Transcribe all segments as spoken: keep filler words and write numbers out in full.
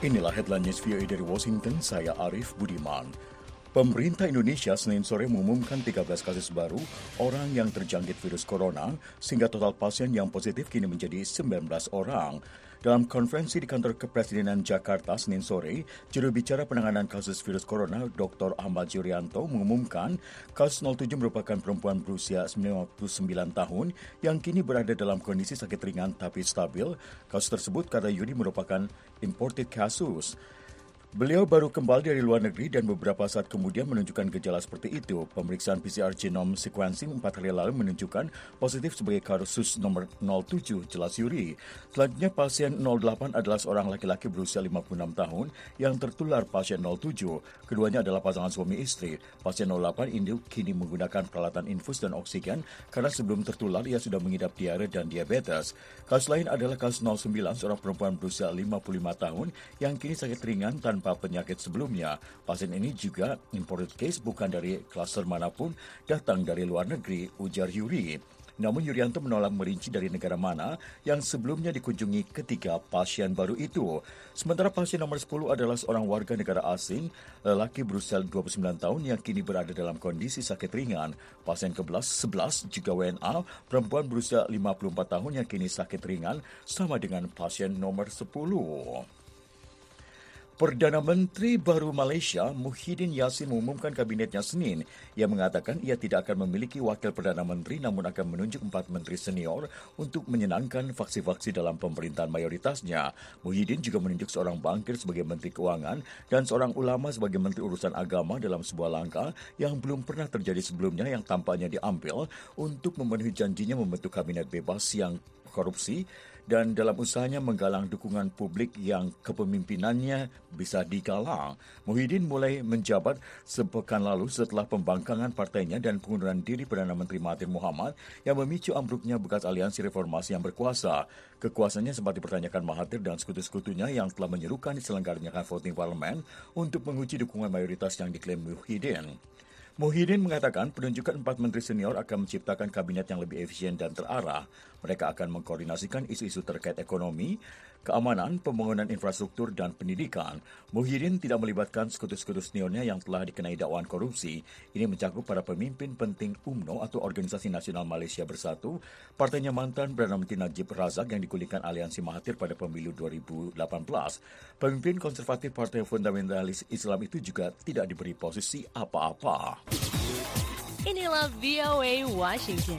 Inilah headline news V O A dari Washington, saya Arif Budiman. Pemerintah Indonesia Senin sore mengumumkan tiga belas kasus baru orang yang terjangkit virus corona, sehingga total pasien yang positif kini menjadi sembilan belas orang. Dalam konferensi di kantor Kepresidenan Jakarta Senin sore, juru bicara penanganan kasus virus corona, Doktor Ahmad Yuryanto, mengumumkan kasus nol tujuh merupakan perempuan berusia sembilan puluh sembilan tahun yang kini berada dalam kondisi sakit ringan tapi stabil. Kasus tersebut, kata Yuri, merupakan imported kasus. Beliau baru kembali dari luar negeri dan beberapa saat kemudian menunjukkan gejala seperti itu. Pemeriksaan P C R genome sequencing empat hari lalu menunjukkan positif sebagai kasus nomor nol tujuh, jelas Yuri. Selanjutnya pasien nol delapan adalah seorang laki-laki berusia lima puluh enam tahun yang tertular pasien nol tujuh. Keduanya adalah pasangan suami istri. Pasien nol delapan ini kini menggunakan peralatan infus dan oksigen karena sebelum tertular ia sudah mengidap diare dan diabetes. Kasus lain adalah kasus nol sembilan, seorang perempuan berusia lima puluh lima tahun yang kini sakit ringan tanpa penyakit sebelumnya. Pasien ini juga imported case, bukan dari klaster manapun, datang dari luar negeri, ujar Yuri. Namun Yuryanto menolak merinci dari negara mana yang sebelumnya dikunjungi ketiga pasien baru itu. Sementara pasien nomor sepuluh adalah seorang warga negara asing, lelaki berusia dua puluh sembilan tahun yang kini berada dalam kondisi sakit ringan. Pasien ke sebelas juga W N A, perempuan berusia lima puluh empat tahun yang kini sakit ringan, sama dengan pasien nomor sepuluh. Perdana Menteri baru Malaysia, Muhyiddin Yassin, mengumumkan kabinetnya Senin. Ia mengatakan ia tidak akan memiliki wakil Perdana Menteri namun akan menunjuk empat menteri senior untuk menyenangkan faksi-faksi dalam pemerintahan mayoritasnya. Muhyiddin juga menunjuk seorang bankir sebagai Menteri Keuangan dan seorang ulama sebagai Menteri Urusan Agama dalam sebuah langkah yang belum pernah terjadi sebelumnya yang tampaknya diambil untuk memenuhi janjinya membentuk kabinet bebas yang korupsi dan dalam usahanya menggalang dukungan publik yang kepemimpinannya bisa digalang. Muhyiddin mulai menjabat sepekan lalu setelah pembangkangan partainya dan pengunduran diri Perdana Menteri Mahathir Mohamad yang memicu ambruknya bekas aliansi reformasi yang berkuasa. Kekuasaannya sempat dipertanyakan Mahathir dan sekutu-sekutunya yang telah menyerukan diselenggarakan voting parlemen untuk menguji dukungan mayoritas yang diklaim Muhyiddin. Muhyiddin mengatakan penunjukan empat menteri senior akan menciptakan kabinet yang lebih efisien dan terarah. Mereka akan mengkoordinasikan isu-isu terkait ekonomi, keamanan, pembangunan infrastruktur, dan pendidikan. Muhyiddin tidak melibatkan sekutu-sekutu seniornya yang telah dikenai dakwaan korupsi. Ini mencakup para pemimpin penting U M N O atau Organisasi Nasional Malaysia Bersatu, partainya mantan Perdana Menteri Najib Razak yang digulingkan aliansi Mahathir pada pemilu dua ribu delapan belas. Pemimpin konservatif Partai Fundamentalis Islam itu juga tidak diberi posisi apa-apa. Inilah V O A Washington.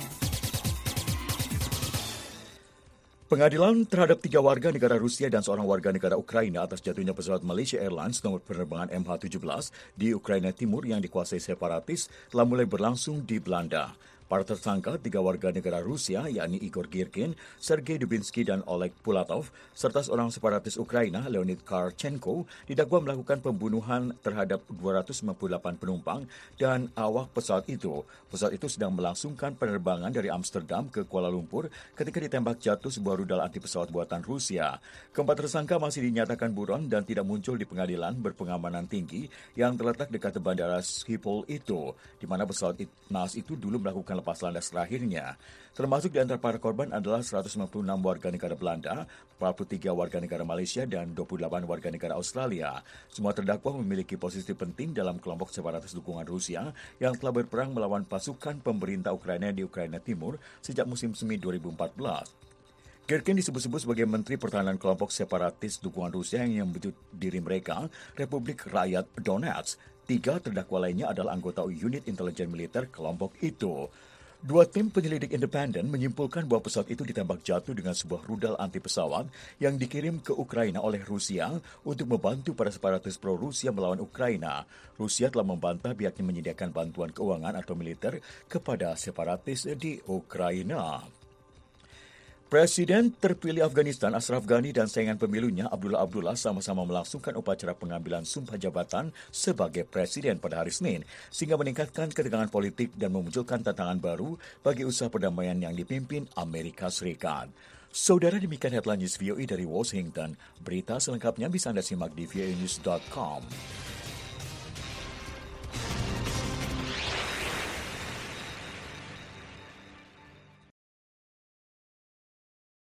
Pengadilan terhadap tiga warga negara Rusia dan seorang warga negara Ukraina atas jatuhnya pesawat Malaysia Airlines nomor penerbangan M H tujuh belas di Ukraina Timur yang dikuasai separatis telah mulai berlangsung di Belanda. Para tersangka, tiga warga negara Rusia, yakni Igor Girkin, Sergei Dubinsky, dan Oleg Pulatov, serta seorang separatis Ukraina, Leonid Karchenko, didakwa melakukan pembunuhan terhadap dua ratus lima puluh delapan penumpang dan awak pesawat itu. Pesawat itu sedang melangsungkan penerbangan dari Amsterdam ke Kuala Lumpur ketika ditembak jatuh sebuah rudal anti pesawat buatan Rusia. Keempat tersangka masih dinyatakan buron dan tidak muncul di pengadilan berpengamanan tinggi yang terletak dekat bandara Schiphol itu, di mana pesawat naas itu dulu melakukan lepas landas terakhirnya. Termasuk di antara para korban adalah seratus sembilan puluh enam warga negara Belanda, empat puluh tiga warga negara Malaysia, dan dua puluh delapan warga negara Australia. Semua terdakwa memiliki posisi penting dalam kelompok separatis dukungan Rusia yang telah berperang melawan pasukan pemerintah Ukraina di Ukraina Timur sejak musim semi dua ribu empat belas. Girkin disebut-sebut sebagai Menteri Pertahanan kelompok separatis dukungan Rusia yang menyebut diri mereka Republik Rakyat Donetsk. Tiga terdakwa lainnya adalah anggota unit intelijen militer kelompok itu. Dua tim penyelidik independen menyimpulkan bahwa pesawat itu ditembak jatuh dengan sebuah rudal anti pesawat yang dikirim ke Ukraina oleh Rusia untuk membantu para separatis pro-Rusia melawan Ukraina. Rusia telah membantah pihaknya menyediakan bantuan keuangan atau militer kepada separatis di Ukraina. Presiden terpilih Afghanistan Ashraf Ghani dan saingan pemilunya Abdullah Abdullah sama-sama melangsungkan upacara pengambilan sumpah jabatan sebagai presiden pada hari Senin, sehingga meningkatkan ketegangan politik dan memunculkan tantangan baru bagi usaha perdamaian yang dipimpin Amerika Serikat. Saudara, demikian headline news V O A dari Washington. Berita selengkapnya bisa Anda simak di v o a news dot com.